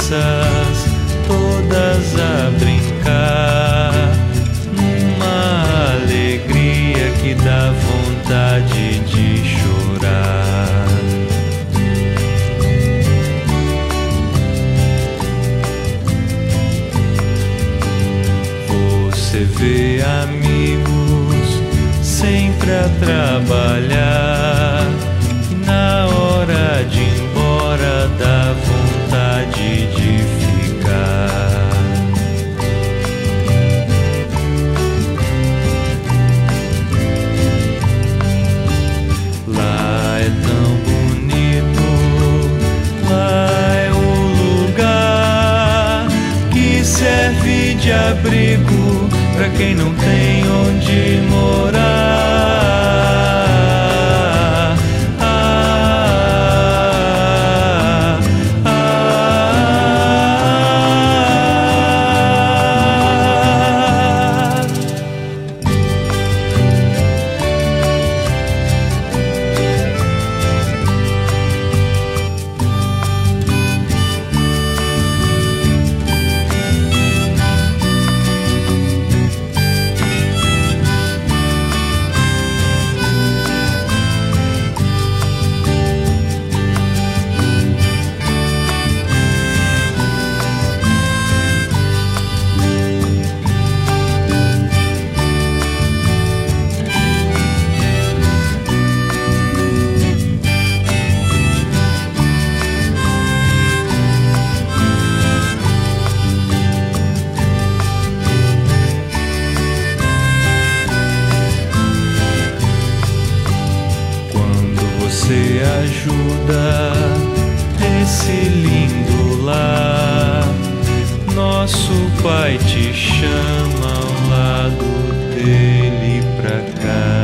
crianças todas a brincar, numa alegria que dá vontade de chorar. Você vê amigos sempre a trabalhar, e na hora de ir embora dá vontade de ficar. Lá é tão bonito, lá é o lugar que serve de abrigo pra quem não tem onde morar. Você ajuda esse lindo lar, nosso Pai te chama ao lado dele pra cá.